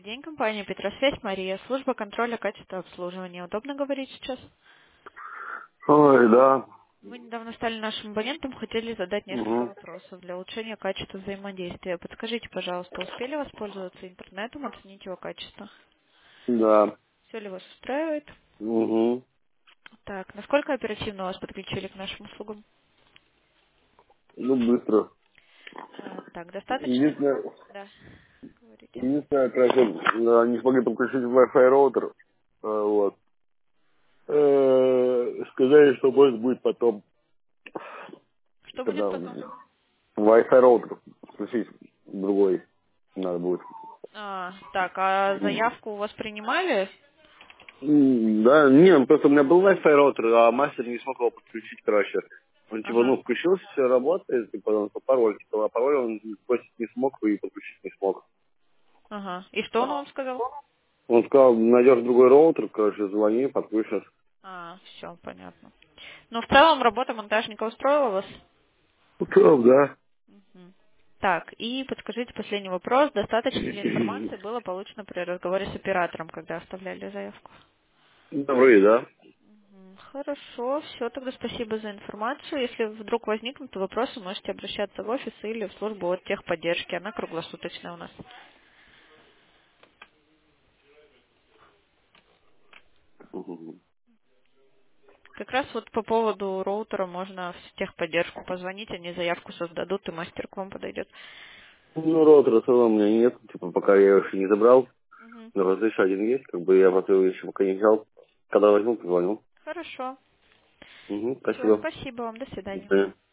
день, компания Петросвязь, Мария. Служба контроля качества обслуживания. Удобно говорить сейчас? Ой, да. Вы недавно стали нашим абонентом, хотели задать несколько Угу. вопросов для улучшения качества взаимодействия. Подскажите, пожалуйста, успели воспользоваться интернетом, оценить его качество? Да. Все ли вас устраивает? Угу. Так, насколько оперативно вас подключили к нашим услугам? Ну, быстро. Так, достаточно? Единственное, Да, говорите. единственное, короче, да, не смогли подключить Wi-Fi роутер. Вот. Сказали, что может будет потом, Что будет когда потом? Wi-Fi роутер включить другой надо будет. Так, а заявку у вас принимали? Да, не, просто у меня был Wi-Fi роутер, а мастер не смог его подключить, короче. Он типа, Ага, ну, включился, все работает, типа, он по пароль, типа, а пароль он сбросить не смог и подключить не смог. ага. И что он вам сказал? Он сказал, найдешь другой роутер, короче, звони, подключишь. Все, понятно. Но в целом работа монтажника устроила вас? Да. Мгм. Так, и подскажите последний вопрос. Достаточно ли информации было получено при разговоре с оператором, когда оставляли заявку? Добрый, да. Хорошо, все, тогда спасибо за информацию. Если вдруг возникнут вопросы, можете обращаться в офис или в службу от техподдержки. Она круглосуточная у нас. Мгм. Как раз вот по поводу роутера можно в техподдержку позвонить, они заявку создадут, и мастер к вам подойдет. Ну, роутера целого у меня нет, типа, пока я его еще не забрал. Мгм. Но просто еще один есть, как бы я просто его еще пока не взял. Когда возьму, позвоню. Хорошо. Угу, Все, спасибо. спасибо вам, до До свидания. свидания.